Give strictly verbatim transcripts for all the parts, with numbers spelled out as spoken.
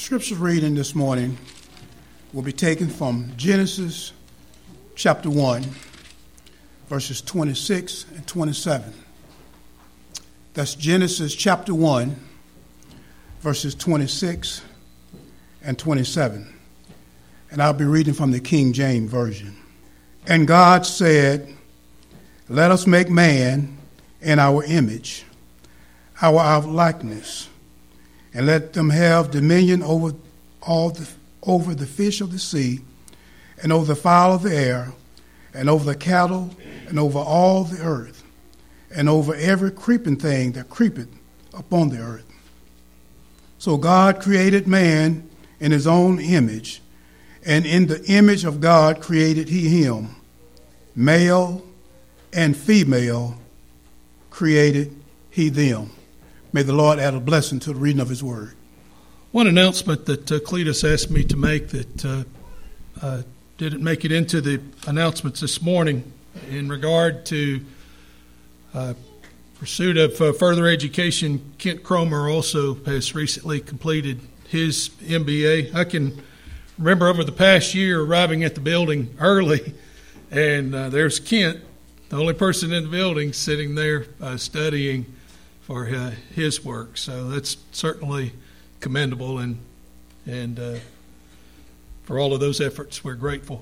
Scripture reading this morning will be taken from Genesis chapter one, verses twenty-six and twenty-seven. That's Genesis chapter one, verses twenty-six and twenty-seven. And I'll be reading from the King James Version. And God said, "Let us make man in our image, our, our likeness, and let them have dominion over all the, over the fish of the sea, and over the fowl of the air, and over the cattle, and over all the earth, and over every creeping thing that creepeth upon the earth." So God created man in his own image, and in the image of God created he him. Male and female created he them. May the Lord add a blessing to the reading of his word. One announcement that uh, Cletus asked me to make that uh, uh, didn't make it into the announcements this morning in regard to uh, pursuit of uh, further education. Kent Cromer also has recently completed his M B A. I can remember over the past year arriving at the building early, and uh, there's Kent, the only person in the building, sitting there uh, studying for uh, his work. So that's certainly commendable, and and uh, for all of those efforts, we're grateful.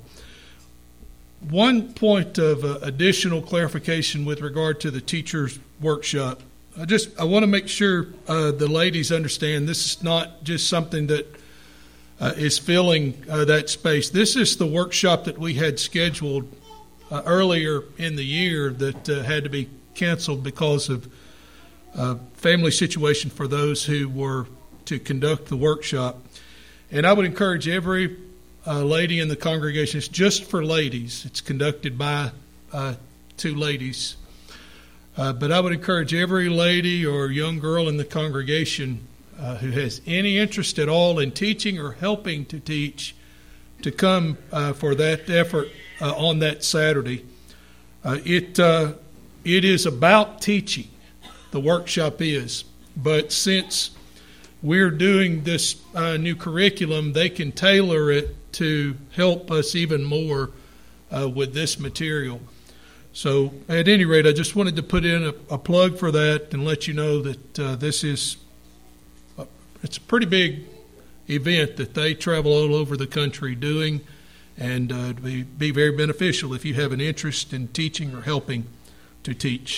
One point of uh, additional clarification with regard to the teacher's workshop. I just I want to make sure uh, the ladies understand this is not just something that uh, is filling uh, that space. This is the workshop that we had scheduled uh, earlier in the year that uh, had to be canceled because of Uh, family situation for those who were to conduct the workshop. And I would encourage every uh, lady in the congregation, it's just for ladies, it's conducted by uh, two ladies, uh, but I would encourage every lady or young girl in the congregation uh, who has any interest at all in teaching or helping to teach to come uh, for that effort uh, on that Saturday. Uh, it uh, it is about teaching. The workshop is, but since we're doing this uh, new curriculum, they can tailor it to help us even more uh, with this material. So at any rate, I just wanted to put in a, a plug for that and let you know that uh, this is, a, it's a pretty big event that they travel all over the country doing, and uh, it'd be, be very beneficial if you have an interest in teaching or helping to teach.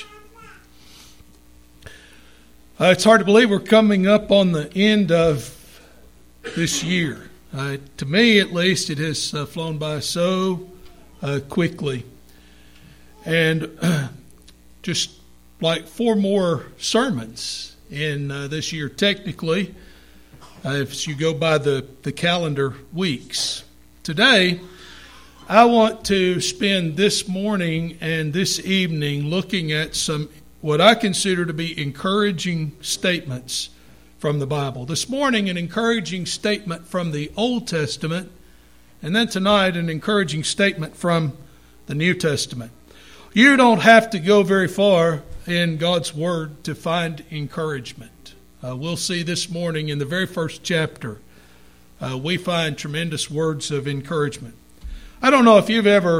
Uh, it's hard to believe we're coming up on the end of this year. Uh, to me, at least, it has uh, flown by so uh, quickly. And uh, just like four more sermons in uh, this year, technically, uh, if you go by the, the calendar weeks. Today, I want to spend this morning and this evening looking at some what I consider to be encouraging statements from the Bible. This morning, an encouraging statement from the Old Testament, and then tonight, an encouraging statement from the New Testament. You don't have to go very far in God's Word to find encouragement. Uh, we'll see this morning in the very first chapter, uh, we find tremendous words of encouragement. I don't know if you've ever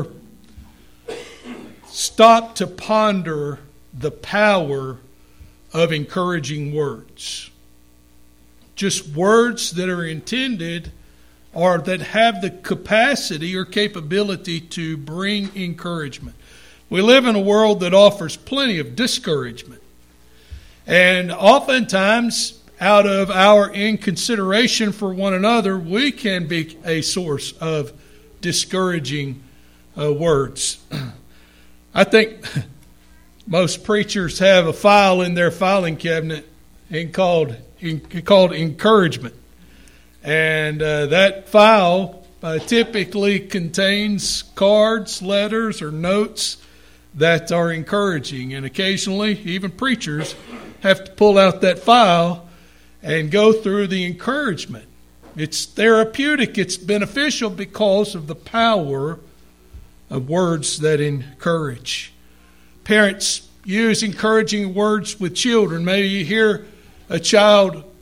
stopped to ponder the power of encouraging words. Just words that are intended or that have the capacity or capability to bring encouragement. We live in a world that offers plenty of discouragement. And oftentimes, out of our inconsideration for one another, we can be a source of discouraging uh, words. I think most preachers have a file in their filing cabinet and called in, called encouragement, and uh, that file uh, typically contains cards, letters, or notes that are encouraging. And occasionally, even preachers have to pull out that file and go through the encouragement. It's therapeutic. It's beneficial because of the power of words that encourage. Parents use encouraging words with children. Maybe you hear a child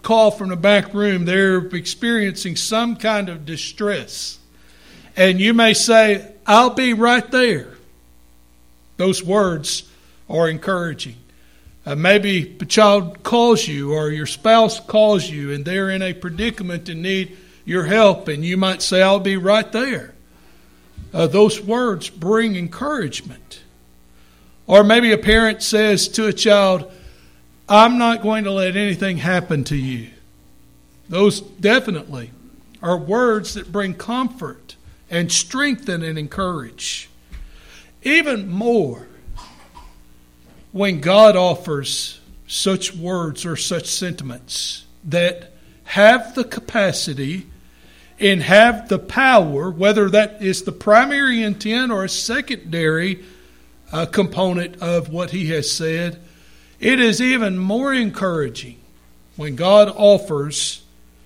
call from the back room, they're experiencing some kind of distress. And you may say, I'll be right there. Those words are encouraging. Uh, maybe a child calls you or your spouse calls you and they're in a predicament and need your help, and you might say, I'll be right there. Uh, those words bring encouragement. Or maybe a parent says to a child, I'm not going to let anything happen to you. Those definitely are words that bring comfort and strengthen and encourage. Even more, when God offers such words or such sentiments that have the capacity and have the power, whether that is the primary intent or a secondary uh, component of what he has said, it is even more encouraging when God offers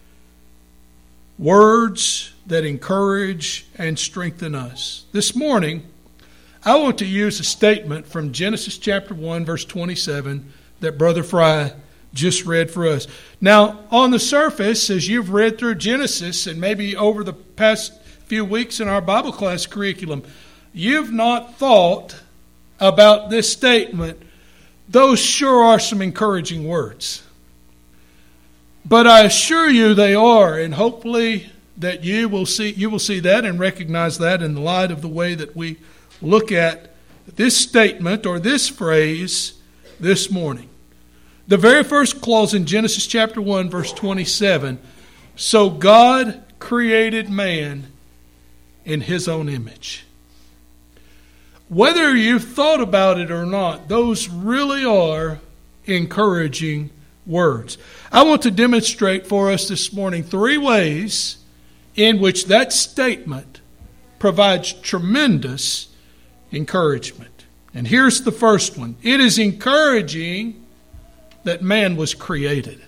words that encourage and strengthen us. This morning, I want to use a statement from Genesis chapter one, verse twenty-seven, that Brother Fry just read for us. Now, on the surface, as you've read through Genesis, and maybe over the past few weeks in our Bible class curriculum, you've not thought about this statement. Those sure are some encouraging words. But I assure you they are, and hopefully that you will see you will see that and recognize that in the light of the way that we look at this statement or this phrase this morning. The very first clause in Genesis chapter one, verse twenty-seven, so God created man in his own image. Whether you've thought about it or not, those really are encouraging words. I want to demonstrate for us this morning three ways in which that statement provides tremendous encouragement. And here's the first one. It is encouraging that man was created.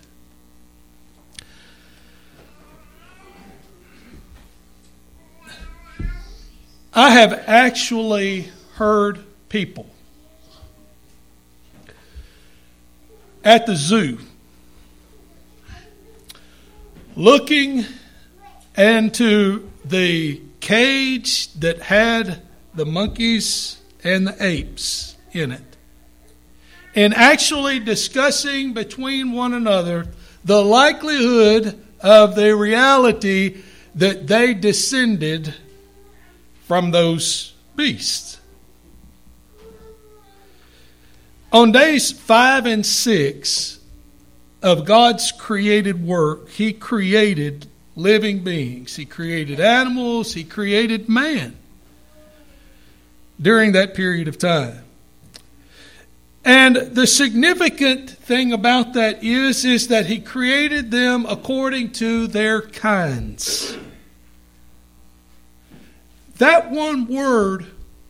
I have actually heard people at the zoo looking into the cage that had the monkeys and the apes in it, and actually discussing between one another the likelihood of the reality that they descended from those beasts. On days five and six of God's created work, He created living beings. He created animals. He created man during that period of time. And the significant thing about that is, is that He created them according to their kinds. That one word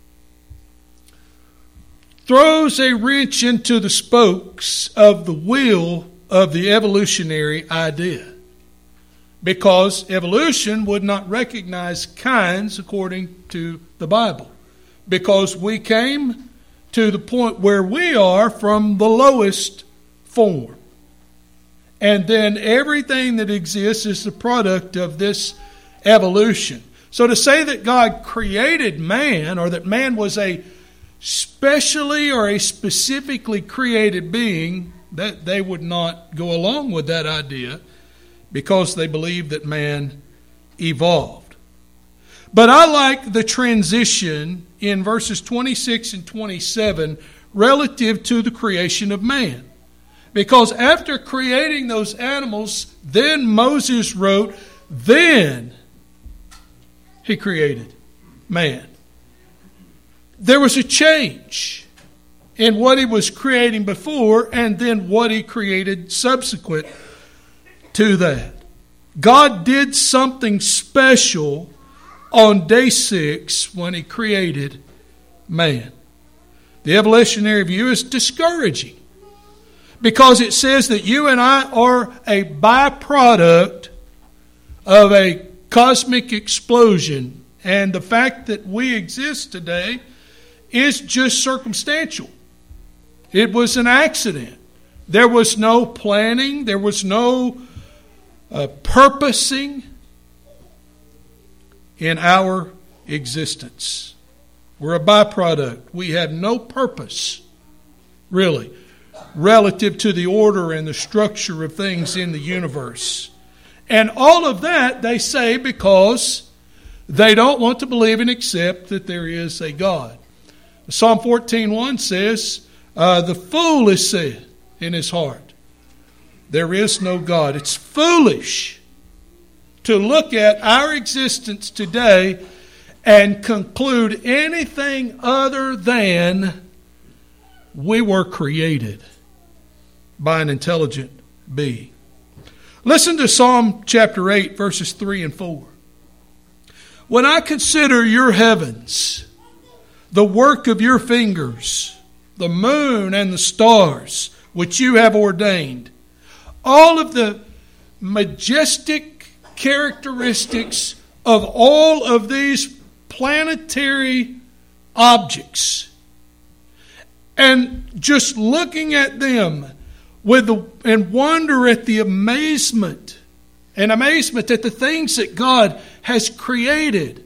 throws a wrench into the spokes of the wheel of the evolutionary idea, because evolution would not recognize kinds according to the Bible, because we came to the point where we are from the lowest form. And then everything that exists is the product of this evolution. So to say that God created man, or that man was a specially or a specifically created being, that they would not go along with that idea, because they believe that man evolved. But I like the transition in verses twenty-six and twenty-seven relative to the creation of man. Because after creating those animals, then Moses wrote, then He created man. There was a change in what He was creating before and then what He created subsequent to that. God did something special on day six when He created man. The evolutionary view is discouraging, because it says that you and I are a byproduct of a cosmic explosion, and the fact that we exist today is just circumstantial. It was an accident. There was no planning. There was no uh, purposing in our existence. We're a byproduct. We have no purpose, really, relative to the order and the structure of things in the universe. And all of that, they say, because they don't want to believe and accept that there is a God. Psalm fourteen one says, uh, the fool has said in his heart, there is no God. It's foolish to look at our existence today and conclude anything other than we were created by an intelligent being. Listen to Psalm chapter eight, verses three and four. When I consider your heavens, the work of your fingers, the moon and the stars, which you have ordained, all of the majestic characteristics of all of these planetary objects, and just looking at them with the, and wonder at the amazement and amazement at the things that God has created.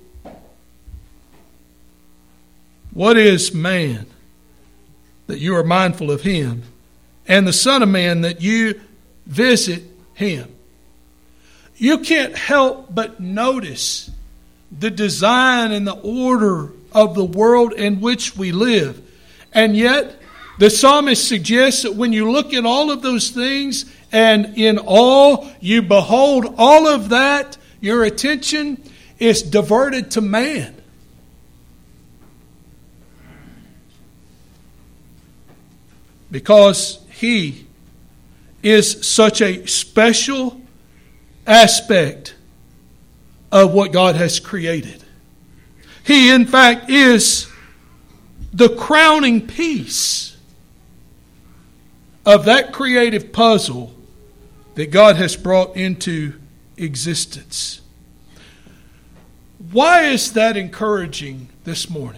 What is man that you are mindful of him, and the Son of Man that you visit him? You can't help but notice the design and the order of the world in which we live. And yet, the psalmist suggests that when you look at all of those things and in awe you behold all of that, your attention is diverted to man. Because he is such a special aspect of what God has created. He, in fact, is the crowning piece of that creative puzzle that God has brought into existence. Why is that encouraging this morning?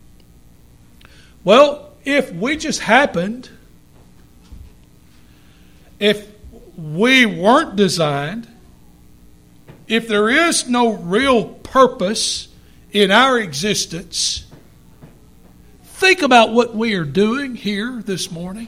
Well, if we just happened, if we weren't designed, if there is no real purpose in our existence, think about what we are doing here this morning.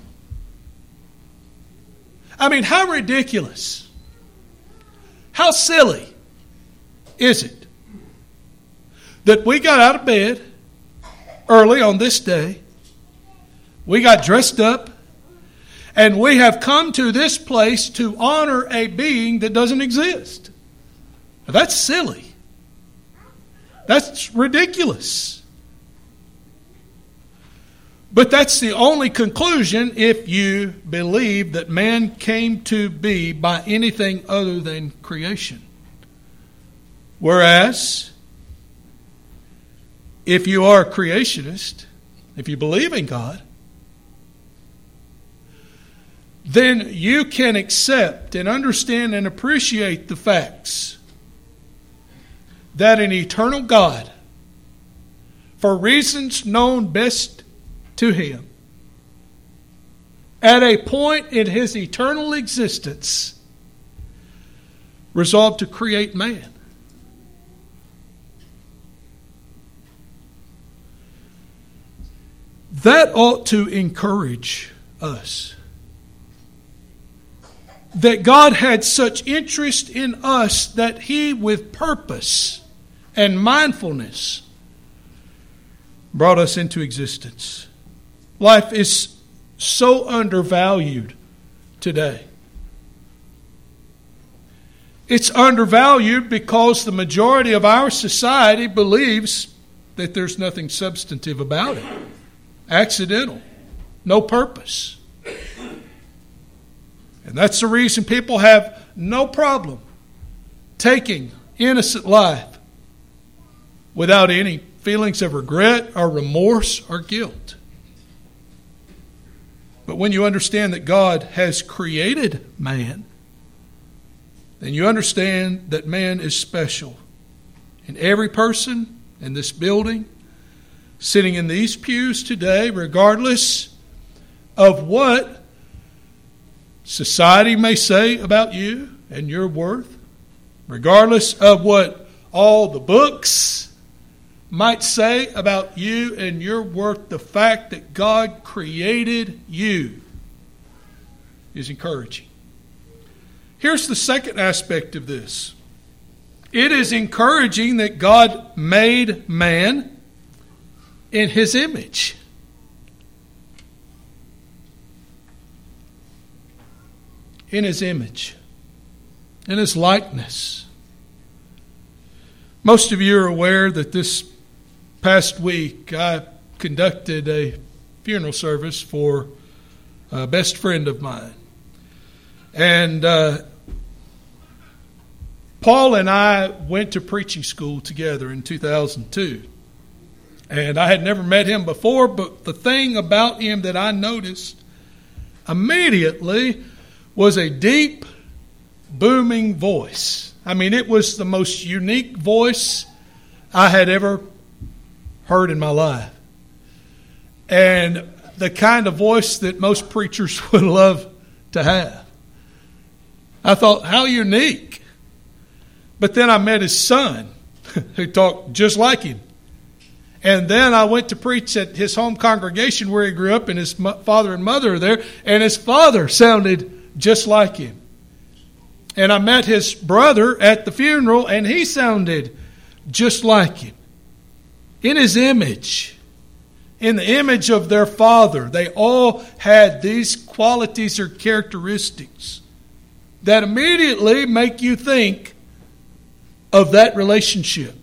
I mean, how ridiculous, how silly is it that we got out of bed early on this day, we got dressed up, and we have come to this place to honor a being that doesn't exist? Now, that's silly. That's ridiculous. But that's the only conclusion if you believe that man came to be by anything other than creation. Whereas, if you are a creationist, if you believe in God, then you can accept and understand and appreciate the facts that an eternal God, for reasons known best to him, at a point in his eternal existence, resolved to create man. That ought to encourage us. That God had such interest in us that he, with purpose and mindfulness, brought us into existence. Life is so undervalued today. It's undervalued because the majority of our society believes that there's nothing substantive about it. Accidental. No purpose. And that's the reason people have no problem taking innocent life without any feelings of regret or remorse or guilt. But when you understand that God has created man, then you understand that man is special. And every person in this building, sitting in these pews today, regardless of what society may say about you and your worth, regardless of what all the books might say about you and your worth, the fact that God created you is encouraging. Here's the second aspect of this. It is encouraging that God made man in His image. In His image. In His likeness. Most of you are aware that this past week I conducted a funeral service for a best friend of mine. And uh, Paul and I went to preaching school together in two thousand two. And I had never met him before, but the thing about him that I noticed immediately was a deep, booming voice. I mean, it was the most unique voice I had ever heard in my life. And the kind of voice that most preachers would love to have. I thought, how unique. But then I met his son, who talked just like him. And then I went to preach at his home congregation where he grew up, and his father and mother are there, and his father sounded just like him. And I met his brother at the funeral, and he sounded just like him. In his image, in the image of their father, they all had these qualities or characteristics that immediately make you think of that relationship.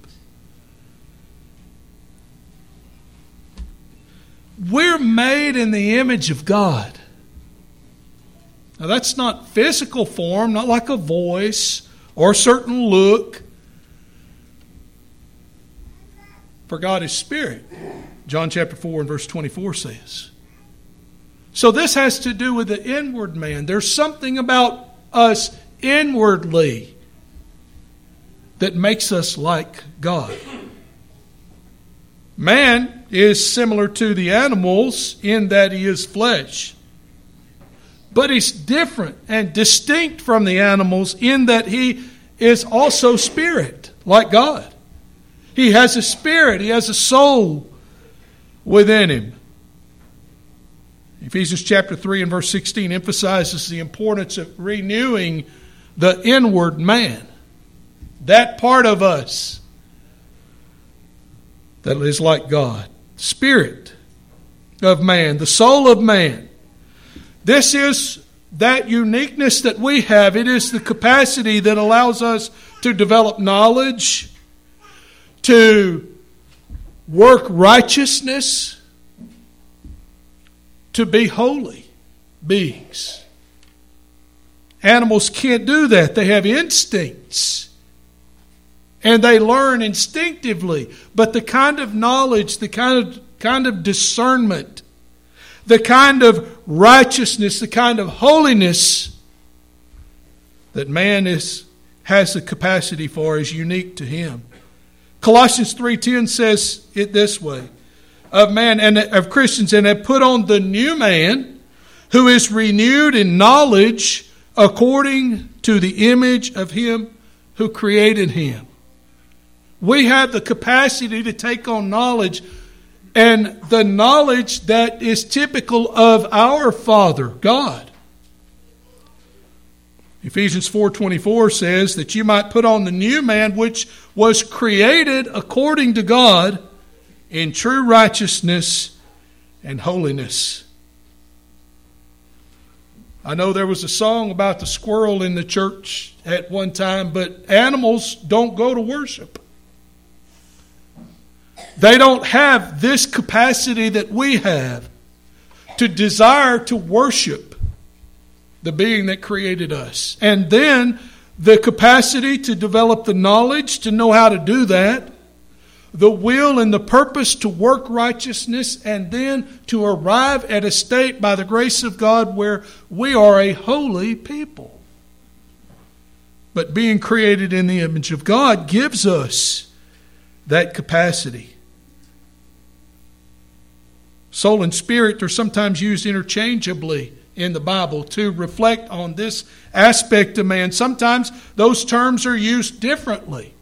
We're made in the image of God. Now that's not physical form, not like a voice or a certain look. For God is spirit, John chapter four and verse twenty-four says. So this has to do with the inward man. There's something about us inwardly that makes us like God. Man is similar to the animals in that he is flesh. But he's different and distinct from the animals in that he is also spirit, like God. He has a spirit, he has a soul within him. Ephesians chapter three and verse sixteen emphasizes the importance of renewing the inward man. That part of us that is like God. Spirit of man, the soul of man. This is that uniqueness that we have. It is the capacity that allows us to develop knowledge, to work righteousness, to be holy beings. Animals can't do that. They have instincts. And they learn instinctively. But the kind of knowledge, the kind of, kind of discernment, the kind of righteousness, the kind of holiness that man is, has the capacity for is unique to him. Colossians three ten says it this way, of man and of Christians, and have put on the new man who is renewed in knowledge according to the image of him who created him. We have the capacity to take on knowledge, and the knowledge that is typical of our Father, God. Ephesians four twenty-four says that you might put on the new man which was created according to God in true righteousness and holiness. I know there was a song about the squirrel in the church at one time, but animals don't go to worship. They don't have this capacity that we have to desire to worship the being that created us. And then the capacity to develop the knowledge to know how to do that, the will and the purpose to work righteousness, and then to arrive at a state by the grace of God where we are a holy people. But being created in the image of God gives us that capacity. Soul and spirit are sometimes used interchangeably in the Bible to reflect on this aspect of man. Sometimes those terms are used differently.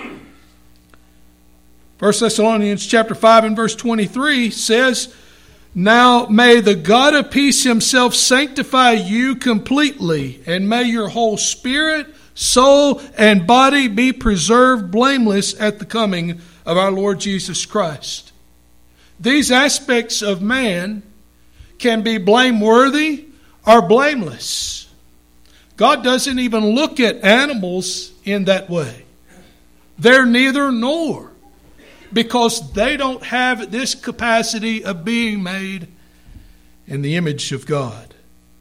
First Thessalonians chapter five and verse twenty-three says, "Now may the God of peace himself sanctify you completely, and may your whole spirit, soul, and body be preserved blameless at the coming of our Lord Jesus Christ." These aspects of man can be blameworthy or blameless. God doesn't even look at animals in that way. They're neither nor, because they don't have this capacity of being made in the image of God.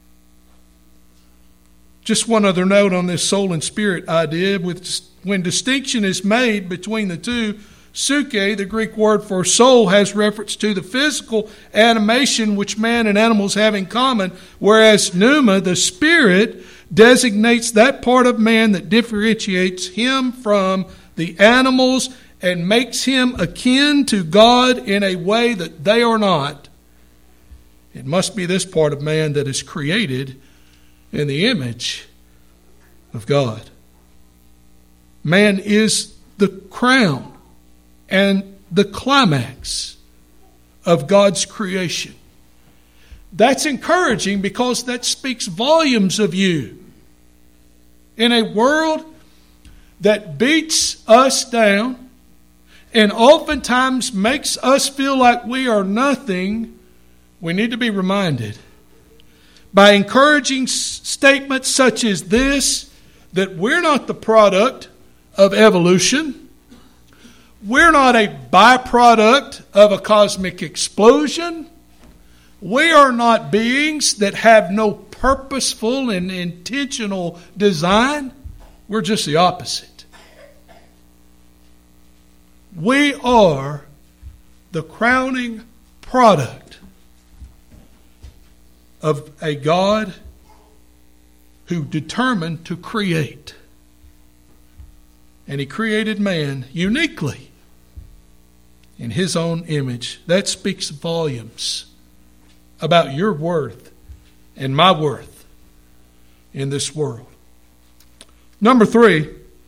Just one other note on this soul and spirit idea. With, when distinction is made between the two, psyche, the Greek word for soul, has reference to the physical animation which man and animals have in common, whereas pneuma, the spirit, designates that part of man that differentiates him from the animals and makes him akin to God in a way that they are not. It must be this part of man that is created in the image of God. Man is the crown and the climax of God's creation. That's encouraging because that speaks volumes of you. In a world that beats us down and oftentimes makes us feel like we are nothing, we need to be reminded by encouraging statements such as this, that we're not the product of evolution. We're not a byproduct of a cosmic explosion. We are not beings that have no purposeful and intentional design. We're just the opposite. We are the crowning product of a God who determined to create. And He created man uniquely in His own image. That speaks volumes about your worth and my worth in this world. Number three,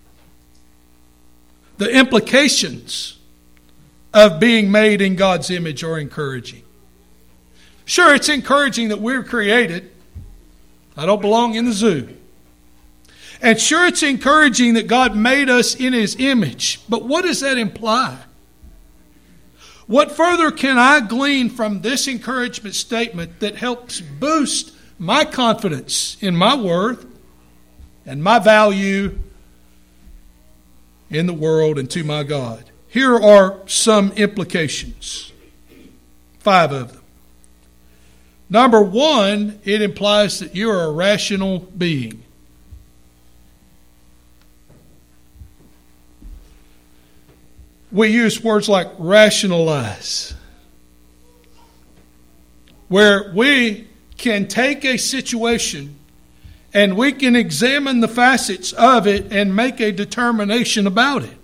the implications of being made in God's image are encouraging. Sure, it's encouraging that we're created. I don't belong in the zoo. And sure, it's encouraging that God made us in His image. But what does that imply? What further can I glean from this encouragement statement that helps boost my confidence in my worth and my value in the world and to my God? Here are some implications. Five of them. Number one, it implies that you're a rational being. We use words like rationalize, where we can take a situation and we can examine the facets of it and make a determination about it.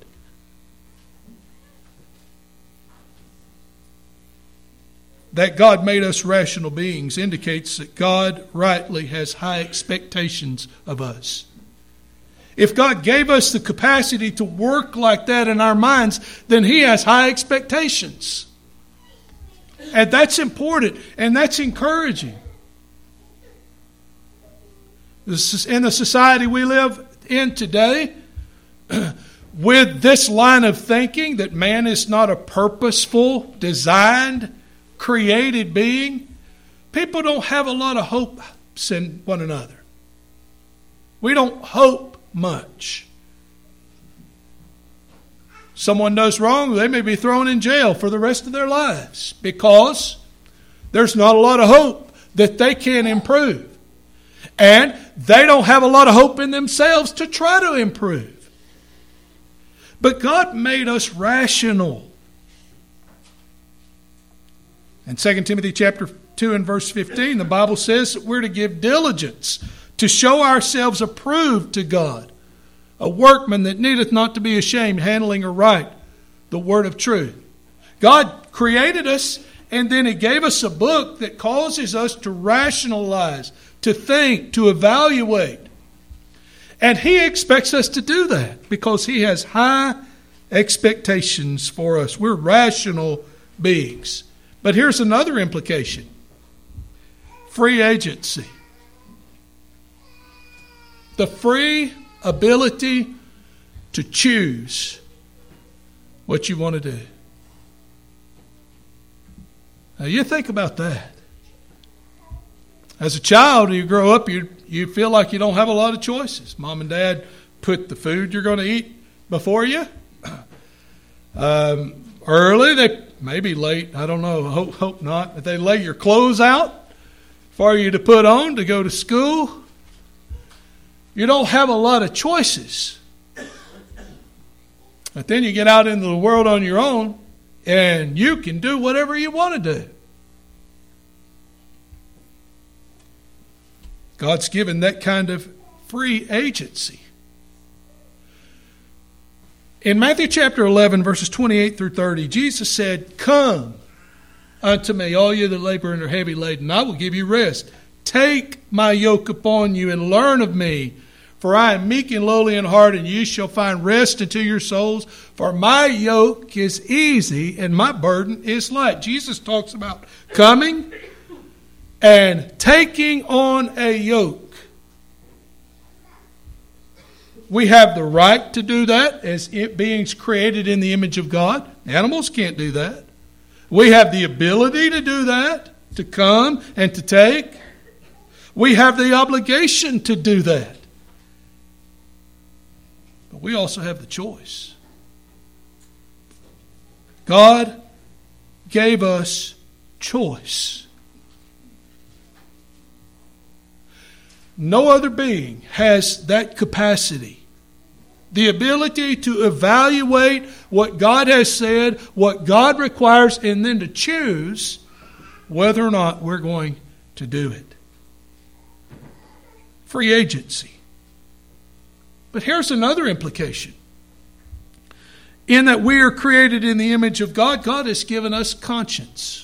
That God made us rational beings indicates that God rightly has high expectations of us. If God gave us the capacity to work like that in our minds, then He has high expectations. And that's important, and that's encouraging. In the society we live in today, with this line of thinking that man is not a purposeful, designed, created being, people don't have a lot of hope in one another. We don't hope much. Someone does wrong, they may be thrown in jail for the rest of their lives because there's not a lot of hope that they can improve. And they don't have a lot of hope in themselves to try to improve. But God made us rational. In Second Timothy chapter two and verse fifteen, the Bible says that we're to give diligence to show ourselves approved to God, a workman that needeth not to be ashamed, handling aright the word of truth. God created us, And then He gave us a book that causes us to rationalize, to think, to evaluate. And He expects us to do that because He has high expectations for us. We're rational beings. But here's another implication. Free agency. The free ability to choose what you want to do. Now you think about that. As a child, you grow up, you you feel like you don't have a lot of choices. Mom and Dad put the food you're going to eat before you. Um, early, they maybe late, I don't know, hope, hope not, but they lay your clothes out for you to put on to go to school. You don't have a lot of choices. But then you get out into the world on your own, and you can do whatever you want to do. God's given that kind of free agency. In Matthew chapter eleven, verses twenty-eight through thirty, Jesus said, "Come unto me, all you that labor and are heavy laden, I will give you rest. Take my yoke upon you and learn of me, for I am meek and lowly in heart, and you shall find rest unto your souls. For my yoke is easy and my burden is light." Jesus talks about coming and taking on a yoke. We have the right to do that as beings created in the image of God. Animals can't do that. We have the ability to do that, to come and to take. We have the obligation to do that. But we also have the choice. God gave us choice. No other being has that capacity. The ability to evaluate what God has said, what God requires, and then to choose whether or not we're going to do it. Free agency. But here's another implication. In that we are created in the image of God, God has given us conscience.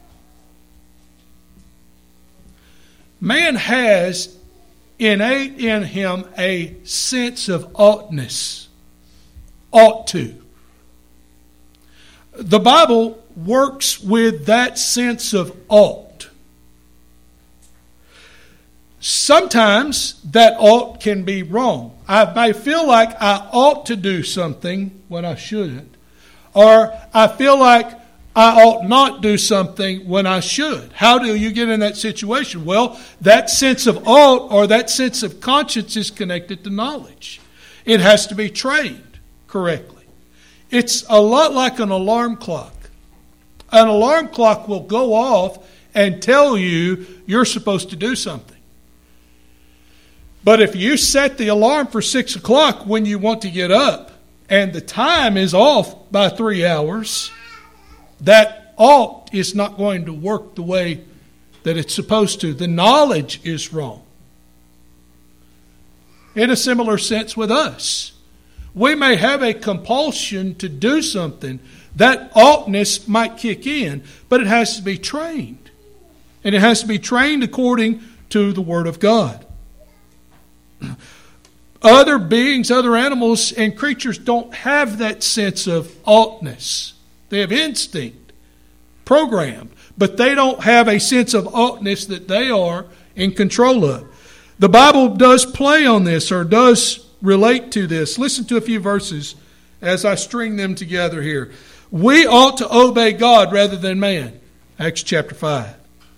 Man has innate in him a sense of oughtness. Ought to. The Bible works with that sense of ought. Sometimes that ought can be wrong. I may feel like I ought to do something when I shouldn't. Or I feel like I ought not do something when I should. How do you get in that situation? Well, that sense of ought or that sense of conscience is connected to knowledge. It has to be trained correctly. It's a lot like an alarm clock. An alarm clock will go off and tell you you're supposed to do something. But if you set the alarm for six o'clock when you want to get up and the time is off by three hours, that ought is not going to work the way that it's supposed to. The knowledge is wrong. In a similar sense with us, we may have a compulsion to do something. That oughtness might kick in, but it has to be trained. And it has to be trained according to the Word of God. Other beings, other animals and creatures don't have that sense of oughtness. They have instinct, programmed, but they don't have a sense of oughtness that they are in control of. The Bible does play on this or does relate to this. Listen to a few verses as I string them together here. We ought to obey God rather than man. Acts chapter five.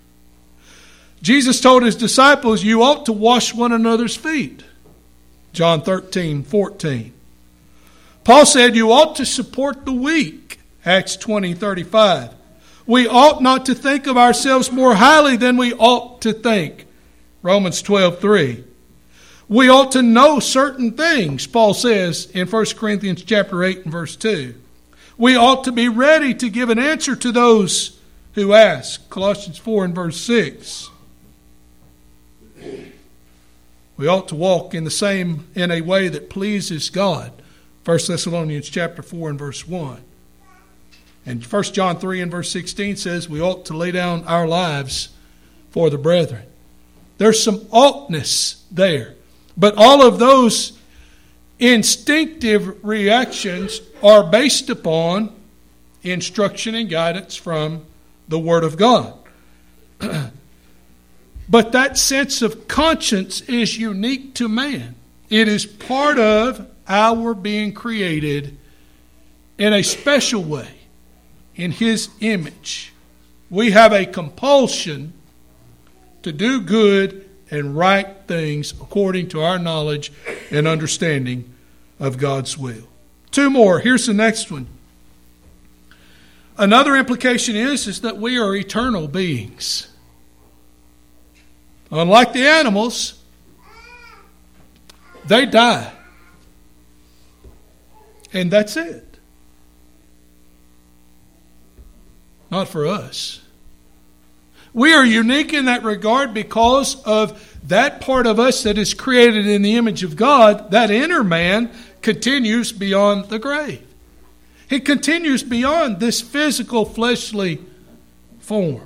Jesus told his disciples, you ought to wash one another's feet. John thirteen, fourteen. Paul said you ought to support the weak. Acts twenty, thirty-five. We ought not to think of ourselves more highly than we ought to think. Romans twelve, three. We ought to know certain things, Paul says in First Corinthians chapter eight and verse two. We ought to be ready to give an answer to those who ask. Colossians four and verse six. We ought to walk in the same, in a way that pleases God. First Thessalonians chapter four and verse one. And First John three and verse sixteen says we ought to lay down our lives for the brethren. There's some oughtness there. But all of those instinctive reactions are based upon instruction and guidance from the Word of God. But that sense of conscience is unique to man. It is part of our being created in a special way, in His image. We have a compulsion to do good and right things according to our knowledge and understanding of God's will. Two more. Here's the next one. Another implication is, is that we are eternal beings. Unlike the animals, they die. And that's it. Not for us. We are unique in that regard because of that part of us that is created in the image of God. That inner man continues beyond the grave. He continues beyond this physical fleshly form.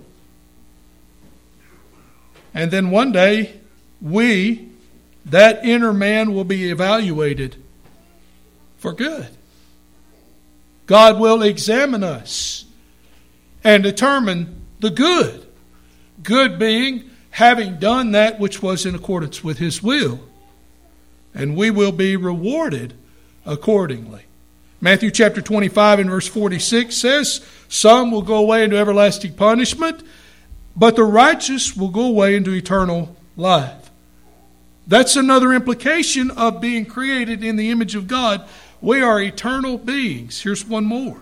And then one day, we, that inner man, will be evaluated for good. God will examine us and determine the good. Good being having done that which was in accordance with His will. And we will be rewarded accordingly. Matthew chapter twenty-five and verse forty-six says, some will go away into everlasting punishment, but the righteous will go away into eternal life. That's another implication of being created in the image of God. We are eternal beings. Here's one more.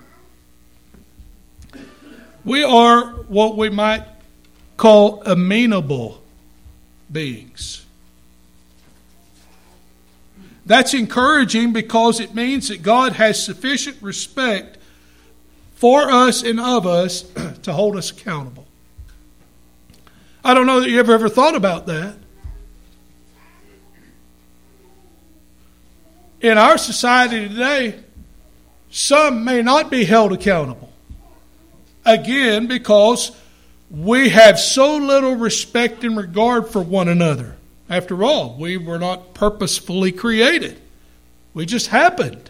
We are what we might call amenable beings. That's encouraging because it means that God has sufficient respect for us and of us to hold us accountable. I don't know that you ever ever thought about that. In our society today, some may not be held accountable. Again, because we have so little respect and regard for one another. After all, we were not purposefully created. We just happened.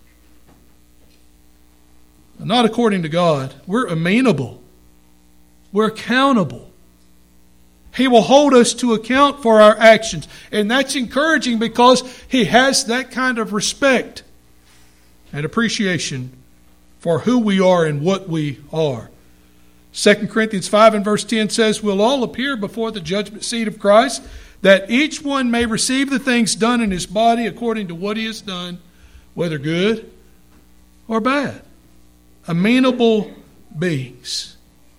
Not according to God. We're amenable. We're accountable. He will hold us to account for our actions. And that's encouraging because He has that kind of respect and appreciation for who we are and what we are. Second Corinthians five and verse ten says, we'll all appear before the judgment seat of Christ, that each one may receive the things done in his body according to what he has done, whether good or bad. Amenable beings.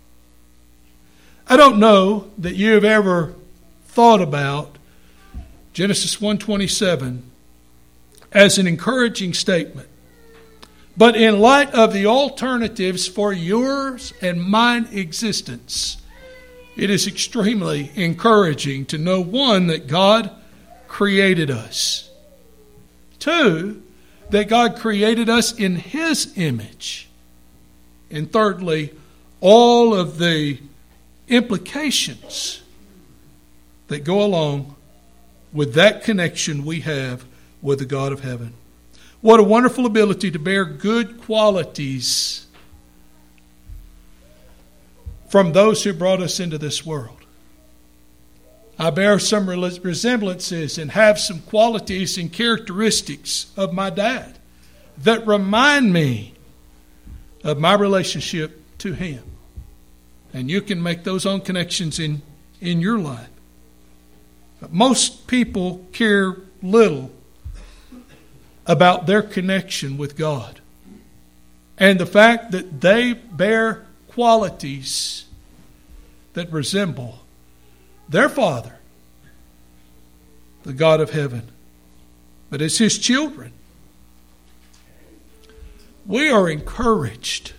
I don't know that you've ever thought about Genesis one twenty-seven as an encouraging statement. But in light of the alternatives for yours and mine existence, it is extremely encouraging to know, one, that God created us. Two, that God created us in His image. And thirdly, all of the implications that go along with that connection we have with the God of heaven. What a wonderful ability to bear good qualities from those who brought us into this world. I bear some resemblances and have some qualities and characteristics of my dad that remind me of my relationship to Him. And you can make those own connections in, in your life. But most people care little about their connection with God. And the fact that they bear qualities that resemble their Father, the God of heaven. But as His children, we are encouraged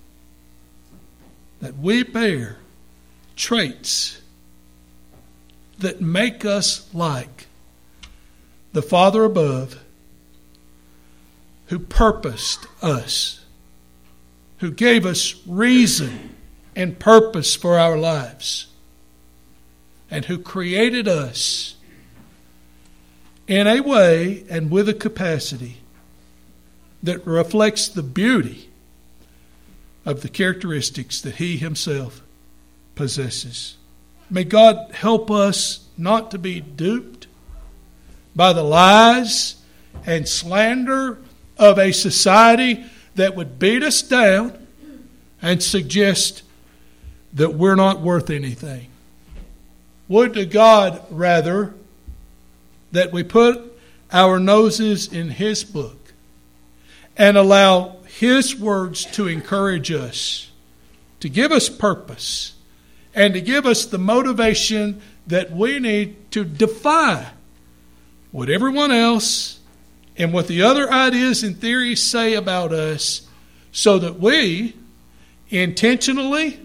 that we bear traits that make us like the Father above, who purposed us who gave us reason and purpose for our lives, and who created us in a way and with a capacity that reflects the beauty of the characteristics that He Himself possesses. May God help us not to be duped by the lies and slander of a society that would beat us down and suggest that we're not worth anything. Would to God, rather, that we put our noses in His book and allow His words to encourage us, to give us purpose, and to give us the motivation that we need to defy what everyone else and what the other ideas and theories say about us, so that we intentionally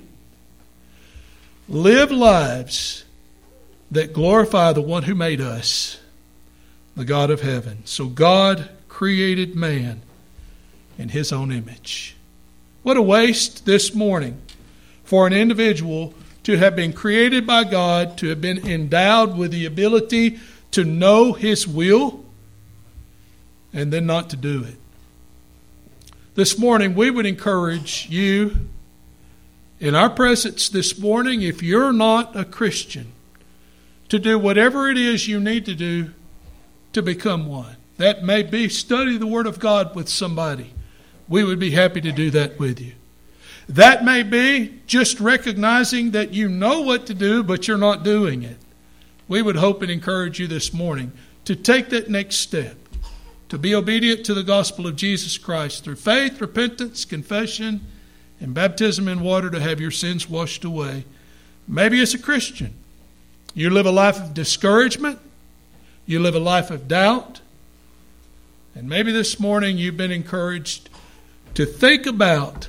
live lives that glorify the one who made us, the God of heaven. So God created man in His own image. What a waste this morning for an individual to have been created by God, to have been endowed with the ability to know His will, and then not to do it. This morning, we would encourage you, in our presence this morning, if you're not a Christian, to do whatever it is you need to do to become one. That may be study the Word of God with somebody. We would be happy to do that with you. That may be just recognizing that you know what to do, but you're not doing it. We would hope and encourage you this morning to take that next step, to be obedient to the gospel of Jesus Christ through faith, repentance, confession, and baptism in water to have your sins washed away. Maybe as a Christian, you live a life of discouragement, you live a life of doubt, and maybe this morning you've been encouraged to think about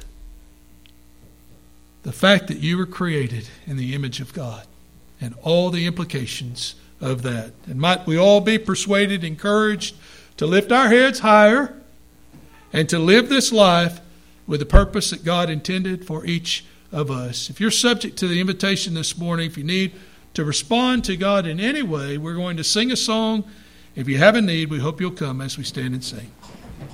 the fact that you were created in the image of God and all the implications of that. And might we all be persuaded, encouraged to lift our heads higher and to live this life with the purpose that God intended for each of us. If you're subject to the invitation this morning, if you need to respond to God in any way, we're going to sing a song. If you have a need, we hope you'll come as we stand and sing.